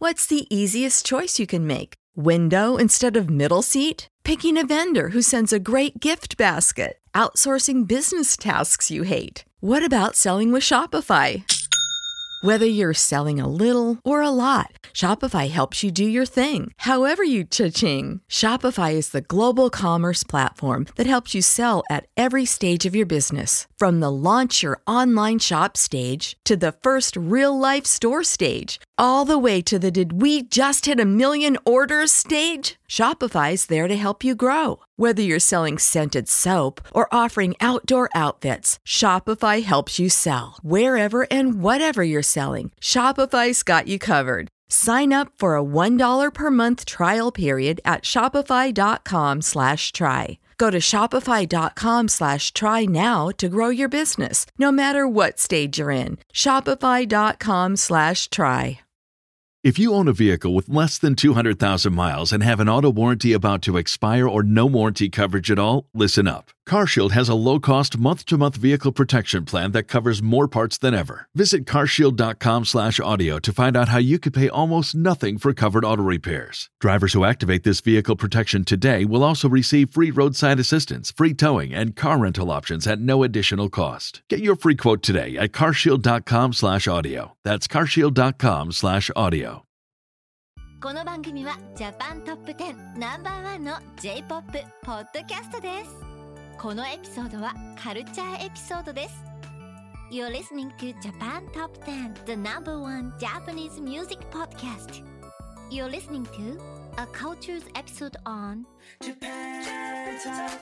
What's the easiest choice you can make? Window instead of middle seat? Picking a vendor who sends a great gift basket? Outsourcing business tasks you hate? What about selling with Shopify? Whether you're selling a little or a lot, Shopify helps you do your thing, however you cha-ching. Shopify is the global commerce platform that helps you sell at every stage of your business. From the launch your online shop stage to the first real-life store stage, all the way to the did we just hit a million orders stage. Shopify's there to help you grow. Whether you're selling scented soap or offering outdoor outfits, Shopify helps you sell. Wherever and whatever you're selling, Shopify's got you covered. Sign up for a $1 per month trial period at shopify.com/try. Go to shopify.com/try now to grow your business, no matter what stage you're in. Shopify.com/try. If you own a vehicle with less than 200,000 miles and have an auto warranty about to expire or no warranty coverage at all, listen up. CarShield has a low-cost month-to-month vehicle protection plan that covers more parts than ever. Visit carshield.com/audio to find out how you could pay almost nothing for covered auto repairs. Drivers who activate this vehicle protection today will also receive free roadside assistance, free towing, and car rental options at no additional cost. Get your free quote today at carshield.com/audio. That's carshield.com/audio. この番組はジャパントップ10ナンバーワンの J-POP ポッドキャストです。このエピソードはカルチャーエピソードです。You're listening to Japan Top 10, the number one Japanese music podcast. You're listening to a cultures episode on Japan Top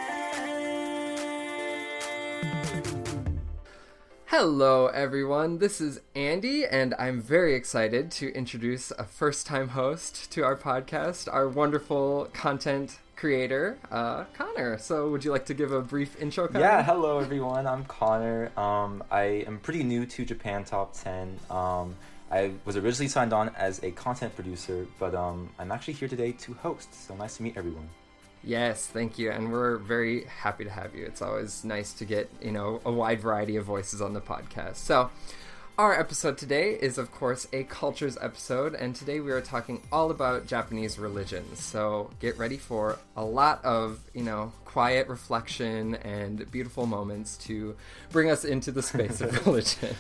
10. Hello everyone, this is Andy and I'm very excited to introduce a first-time host to our podcast, our wonderful content creator, Connor. So would you like to give a brief intro, Connor? Yeah, hello everyone, I'm Connor. I am pretty new to Japan Top 10. I was originally signed on as a content producer, but I'm actually here today to host, so nice to meet everyone. Yes, thank you, and we're very happy to have you. It's always nice to get, a wide variety of voices on the podcast. So, our episode today is, of course, a cultures episode, and today we are talking all about Japanese religions. So, get ready for a lot of, quiet reflection and beautiful moments to bring us into the space of religion.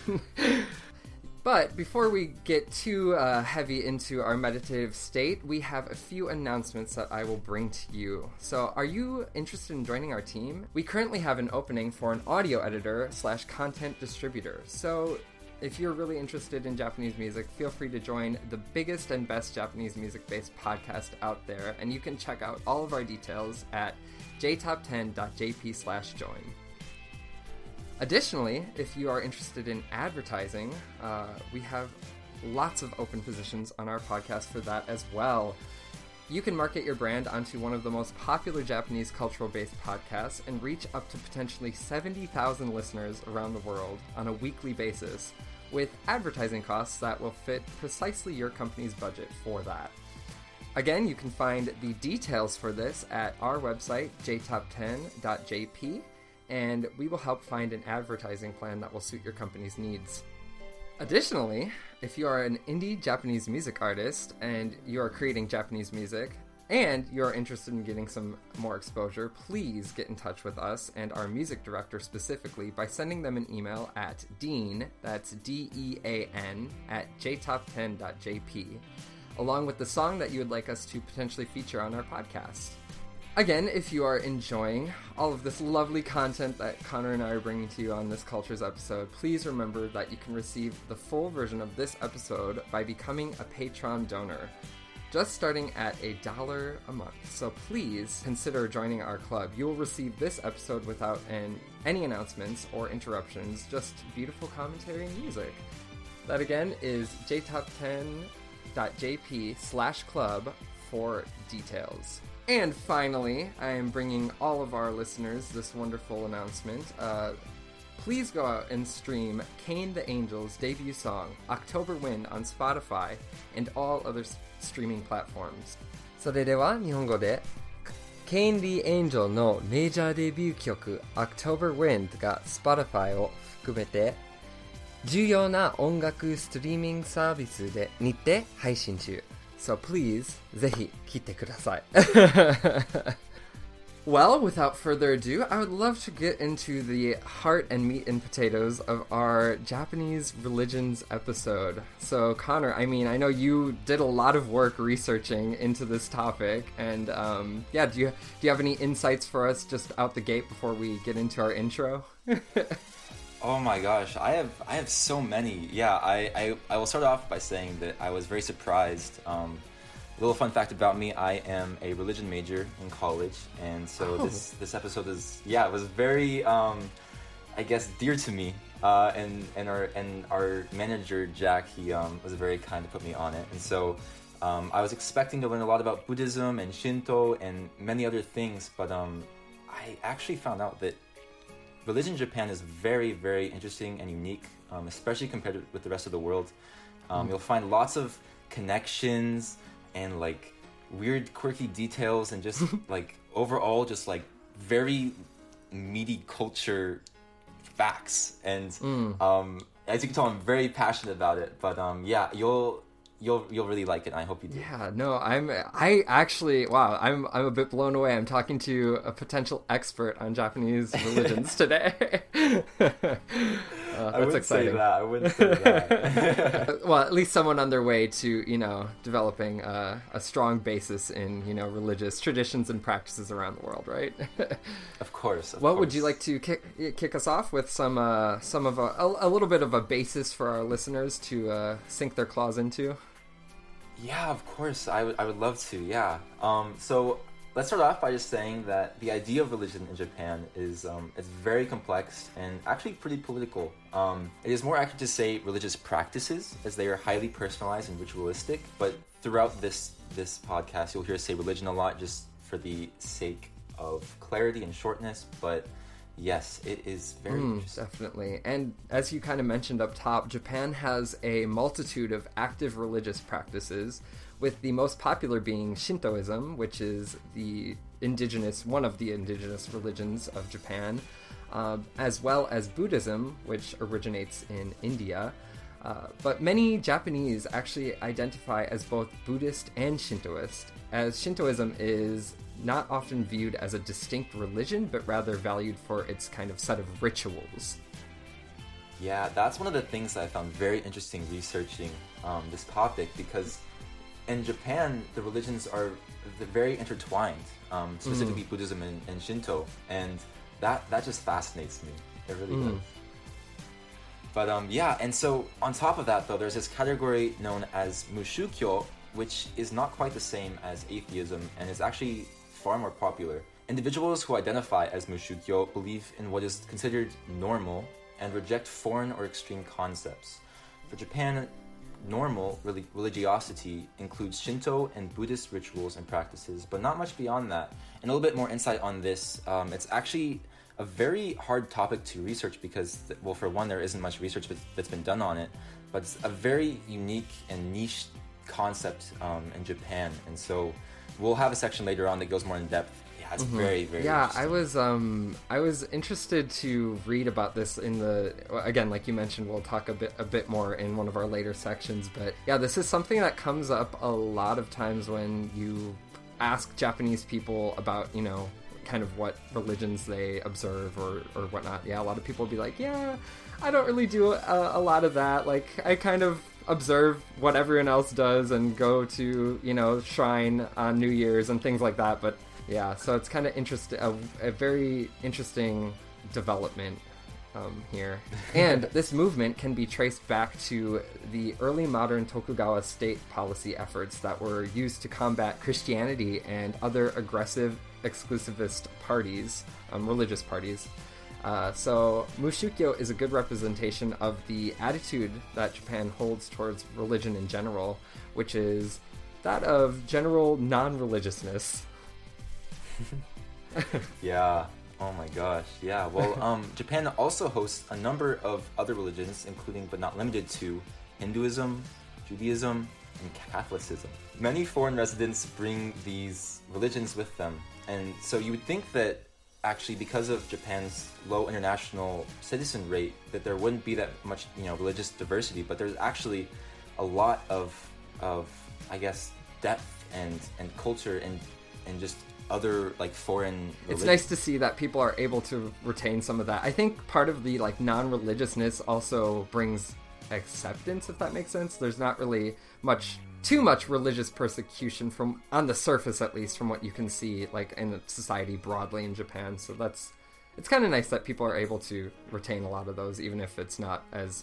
But before we get too heavy into our meditative state, we have a few announcements that I will bring to you. So, are you interested in joining our team? We currently have an opening for an audio editor / content distributor. So, if you're really interested in Japanese music, feel free to join the biggest and best Japanese music-based podcast out there, and you can check out all of our details at jtop10.jp/join. Additionally, if you are interested in advertising, we have lots of open positions on our podcast for that as well. You can market your brand onto one of the most popular Japanese cultural-based podcasts and reach up to potentially 70,000 listeners around the world on a weekly basis, with advertising costs that will fit precisely your company's budget for that. Again, you can find the details for this at our website, jtop10.jp, and we will help find an advertising plan that will suit your company's needs. Additionally, if you are an indie Japanese music artist and you are creating Japanese music and you are interested in getting some more exposure, please get in touch with us and our music director specifically by sending them an email at dean, that's DEAN, at jtop10.jp, along with the song that you would like us to potentially feature on our podcast. Again, if you are enjoying all of this lovely content that Connor and I are bringing to you on this Cultures episode, please remember that you can receive the full version of this episode by becoming a Patreon donor, just starting at $1 a month. So please consider joining our club. You will receive this episode without any announcements or interruptions, just beautiful commentary and music. That again is jtop10.jp/club for details. And finally, I am bringing all of our listeners this wonderful announcement. Please go out and stream Kane the Angel's debut song, October Wind, on Spotify and all other streaming platforms. それでは日本語で Kane the Angel のメジャーデビュー曲 October Wind が Spotify を含めて重要な音楽ストリーミングサービスでにて配信中。So please, ぜひ聞いてください。Well, without further ado, I would love to get into the heart and meat and potatoes of our Japanese religions episode. So, Connor, I mean, I know you did a lot of work researching into this topic, and yeah, do you have any insights for us just out the gate before we get into our intro? Oh my gosh, I have so many. Yeah, I will start off by saying that I was very surprised. A little fun fact about me, I am a religion major in college, and so this episode is, it was very, I guess, dear to me, and our manager, Jack, he was very kind to put me on it, and so I was expecting to learn a lot about Buddhism and Shinto and many other things, but I actually found out that religion in Japan is very, very interesting and unique, especially compared with the rest of the world. You'll find lots of connections and like weird quirky details and just like overall just like very meaty culture facts, and as you can tell, I'm very passionate about it, but yeah, you'll really like it, and I hope you do. Yeah, no, I actually, wow, I'm a bit blown away. I'm talking to a potential expert on Japanese religions today. That's exciting. I wouldn't say that. Well, at least someone on their way to, developing a strong basis in, religious traditions and practices around the world, right? Of course. What would you like to kick us off with? Some of a little bit of a basis for our listeners to sink their claws into? Yeah, of course. I would love to. Yeah. So let's start off by just saying that the idea of religion in Japan is it's very complex and actually pretty political. It is more accurate to say religious practices, as they are highly personalized and ritualistic. But throughout this podcast, you'll hear us say religion a lot, just for the sake of clarity and shortness. But yes, it is very interesting. Definitely. And as you kind of mentioned up top, Japan has a multitude of active religious practices, with the most popular being Shintoism, which is one of the indigenous religions of Japan, as well as Buddhism, which originates in India. But many Japanese actually identify as both Buddhist and Shintoist, as Shintoism is not often viewed as a distinct religion, but rather valued for its kind of set of rituals. Yeah, that's one of the things that I found very interesting researching this topic, because in Japan, the religions are very intertwined, specifically Buddhism and Shinto, and that just fascinates me. It really does. But yeah, and so on top of that, though, there's this category known as Mushukyo, which is not quite the same as atheism, and is actually far more popular. Individuals who identify as Mushukyo believe in what is considered normal and reject foreign or extreme concepts. For Japan, normal religiosity includes Shinto and Buddhist rituals and practices, but not much beyond that. And a little bit more insight on this, it's actually a very hard topic to research because, well, for one, there isn't much research that's been done on it, but it's a very unique and niche concept in Japan, and so we'll have a section later on that goes more in depth. Yeah, it's very, very interesting. I was interested to read about this again, like you mentioned, we'll talk a bit more in one of our later sections, but yeah, this is something that comes up a lot of times when you ask Japanese people about, kind of what religions they observe or whatnot. Yeah, a lot of people will be like, yeah, I don't really do a lot of that. Like, I kind of observe what everyone else does and go to, shrine on New Year's and things like that. But yeah, so it's kind of interesting, a very interesting development here. And this movement can be traced back to the early modern Tokugawa state policy efforts that were used to combat Christianity and other aggressive exclusivist parties, religious parties. So Mushukyo is a good representation of the attitude that Japan holds towards religion in general, which is that of general non-religiousness. Yeah. Oh my gosh. Yeah. Well, Japan also hosts a number of other religions, including but not limited to Hinduism, Judaism, and Catholicism. Many foreign residents bring these religions with them, and so you would think that actually, because of Japan's low international citizen rate, that there wouldn't be that much, religious diversity. But there's actually a lot of I guess, depth and culture and just other like foreign religions. It's nice to see that people are able to retain some of that. I think part of the like non-religiousness also brings acceptance, if that makes sense. There's not really too much religious persecution, from on the surface at least, from what you can see like in society broadly in Japan. So it's kind of nice that people are able to retain a lot of those, even if it's not as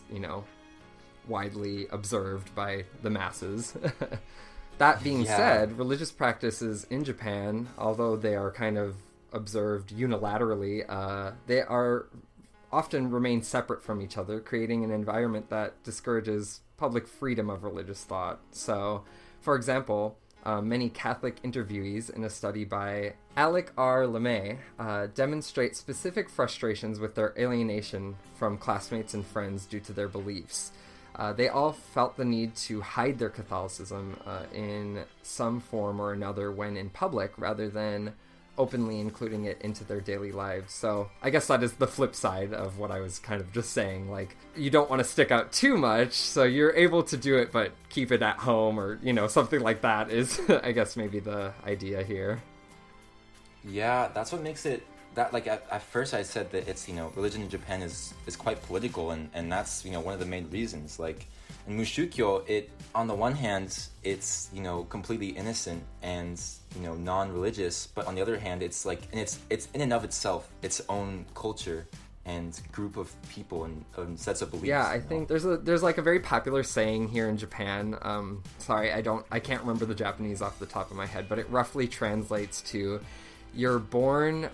widely observed by the masses. That being said, religious practices in Japan, although they are kind of observed unilaterally, they are often remain separate from each other, creating an environment that discourages public freedom of religious thought. So, for example, many Catholic interviewees in a study by Alec R. LeMay demonstrate specific frustrations with their alienation from classmates and friends due to their beliefs. They all felt the need to hide their Catholicism in some form or another when in public, rather than openly including it into their daily lives. So I guess that is the flip side of what I was kind of just saying. Like, you don't want to stick out too much, so you're able to do it, but keep it at home, or, something like that is, I guess, maybe the idea here. Yeah, that's what makes it, that, like, at first I said that it's, religion in Japan is quite political, and that's, one of the main reasons. Like, in Mushukyo, it, on the one hand, it's, completely innocent and, non-religious, but on the other hand, it's like, and it's in and of itself its own culture and group of people and sets of beliefs. Yeah, I think there's like a very popular saying here in Japan. Sorry, I can't remember the Japanese off the top of my head, but it roughly translates to, you're born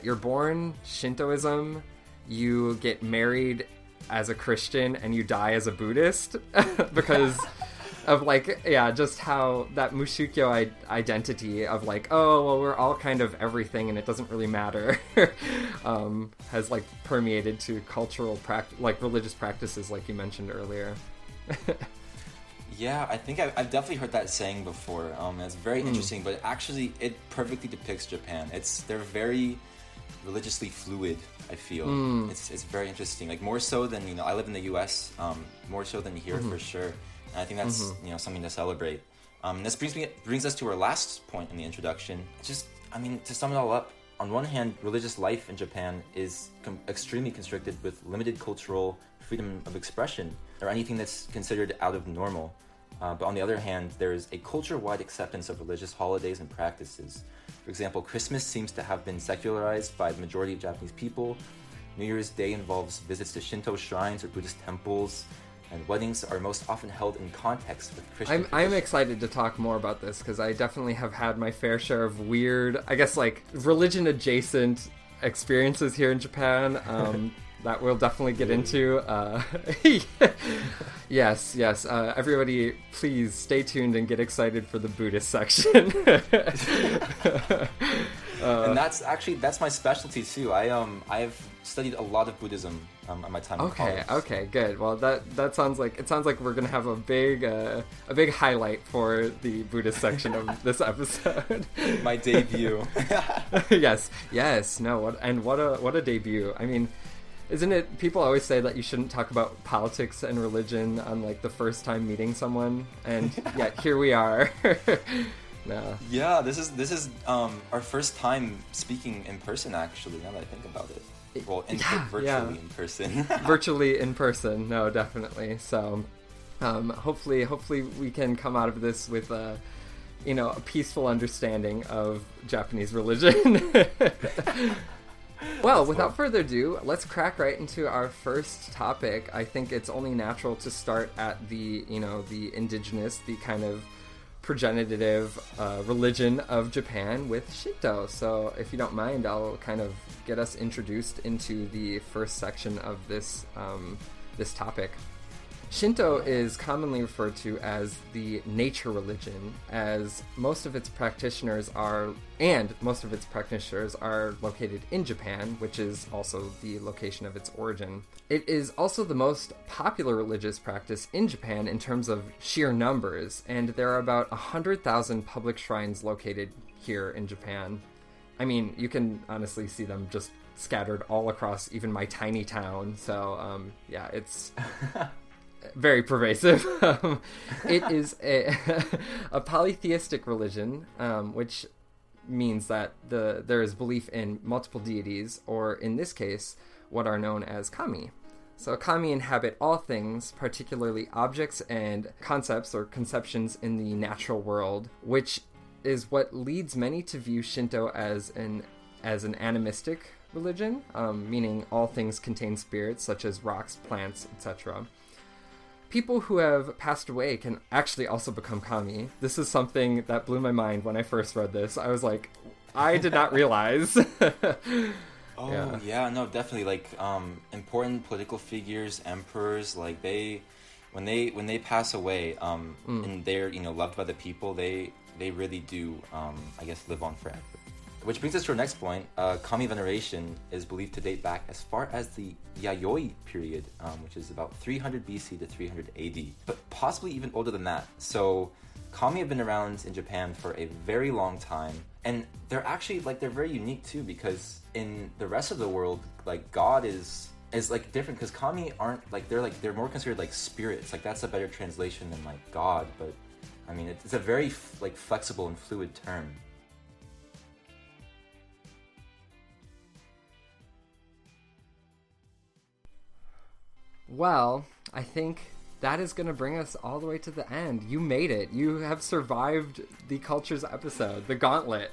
Shintoism, you get married as a Christian, and you die as a Buddhist, because of, like, just how that Mushukyo identity of, like, oh, well, we're all kind of everything and it doesn't really matter, has, like, permeated to cultural religious practices, like you mentioned earlier. Yeah, I think I've definitely heard that saying before. It's very interesting, but actually it perfectly depicts Japan. They're very religiously fluid, I feel. It's very interesting. Like, more so than, I live in the US, more so than here for sure. And I think that's, something to celebrate. This brings us to our last point in the introduction. To sum it all up, on one hand, religious life in Japan is extremely constricted with limited cultural freedom of expression, or anything that's considered out of normal. But on the other hand, there's a culture-wide acceptance of religious holidays and practices. For example, Christmas seems to have been secularized by the majority of Japanese people. New Year's Day involves visits to Shinto shrines or Buddhist temples, and weddings are most often held in context with Christian I'm excited to talk more about this, because I definitely have had my fair share of weird, I guess, like, religion-adjacent experiences here in Japan. That we'll definitely get into. Yes. Everybody, please stay tuned and get excited for the Buddhist section. And that's my specialty too. I've studied a lot of Buddhism at my time in college. Okay, good. Well, that sounds like we're gonna have a big highlight for the Buddhist section of this episode. My debut. Yes. No. What a debut. I mean, isn't it, people always say that you shouldn't talk about politics and religion on, like, the first time meeting someone, and yet here we are. No. Yeah, this is our first time speaking in person, actually, now that I think about it. Well, virtually in person. Virtually in person, no, definitely. So, hopefully we can come out of this with a peaceful understanding of Japanese religion. Well, without further ado, let's crack right into our first topic. I think it's only natural to start at the indigenous, the kind of progenitive religion of Japan with Shinto. So if you don't mind, I'll kind of get us introduced into the first section of this topic. Shinto is commonly referred to as the nature religion, as most of its practitioners are located in Japan, which is also the location of its origin. It is also the most popular religious practice in Japan in terms of sheer numbers, and there are about 100,000 public shrines located here in Japan. I mean, you can honestly see them just scattered all across even my tiny town. So, yeah, it's very pervasive. It is a polytheistic religion, which means that there is belief in multiple deities, or in this case, what are known as kami. So kami inhabit all things, particularly objects and concepts or conceptions in the natural world, which is what leads many to view Shinto as an animistic religion, meaning all things contain spirits, such as rocks, plants, etc. People who have passed away can actually also become kami. This is something that blew my mind when I first read this. I was like, I did not realize. Oh, yeah, no, definitely. Like, important political figures, emperors, like when they pass away, and they're, loved by the people, they really do, I guess, live on forever. Which brings us to our next point. Kami veneration is believed to date back as far as the Yayoi period, which is about 300 BC to 300 AD, but possibly even older than that. So kami have been around in Japan for a very long time, and they're actually, they're very unique too, because in the rest of the world, God is different, because kami aren't, they're more considered spirits. That's a better translation than God, but I mean, it's a very flexible and fluid term. Well, I think that is going to bring us all the way to the end. You made it. You have survived the Cultures episode, the gauntlet.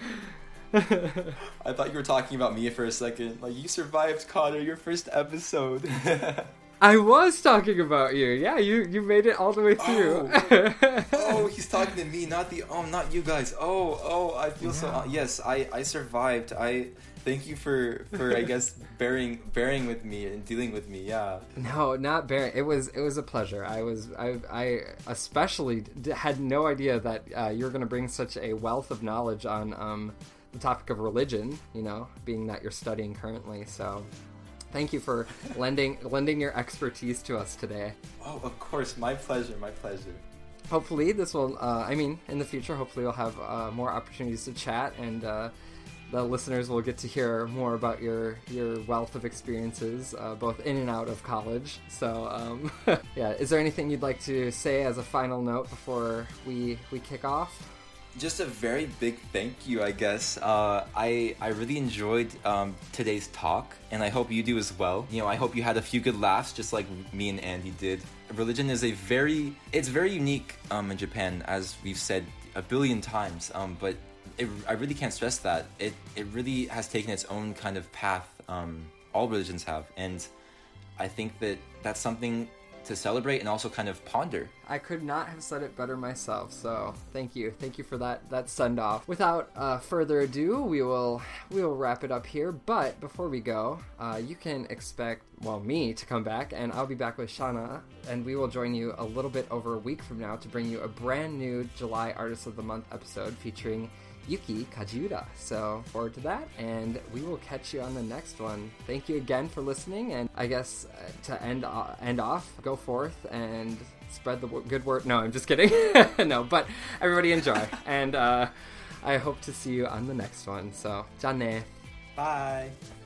I thought you were talking about me for a second. You survived, Connor, your first episode. I was talking about you. Yeah, you made it all the way through. Oh, he's talking to me, not you guys. I feel so. Yes, I survived. Thank you for I guess bearing with me and dealing with me. Yeah. No, not bearing. It was a pleasure. I especially had no idea that you were going to bring such a wealth of knowledge on the topic of religion. Being that you're studying currently. So, thank you for lending your expertise to us today. Oh, of course, my pleasure. Hopefully, this will. In the future, hopefully, we'll have more opportunities to chat and. The listeners will get to hear more about your wealth of experiences, both in and out of college. So, yeah, is there anything you'd like to say as a final note before we kick off? Just a very big thank you, I guess. I really enjoyed today's talk, and I hope you do as well. I hope you had a few good laughs, just like me and Andy did. Religion is very unique in Japan, as we've said a billion times, but I really can't stress that. It really has taken its own kind of path. All religions have. And I think that's something to celebrate and also kind of ponder. I could not have said it better myself, so thank you. Thank you for that send-off. Without further ado, we will wrap it up here. But before we go, you can expect, me to come back, and I'll be back with Shauna, and we will join you a little bit over a week from now to bring you a brand new July Artist of the Month episode featuring Yuki Kajiura. So forward to that, and we will catch you on the next one. Thank you again for listening, and I guess to end off, go forth and spread the good word. No, I'm just kidding. No, but everybody enjoy, and I hope to see you on the next one. So, じゃあね. Bye.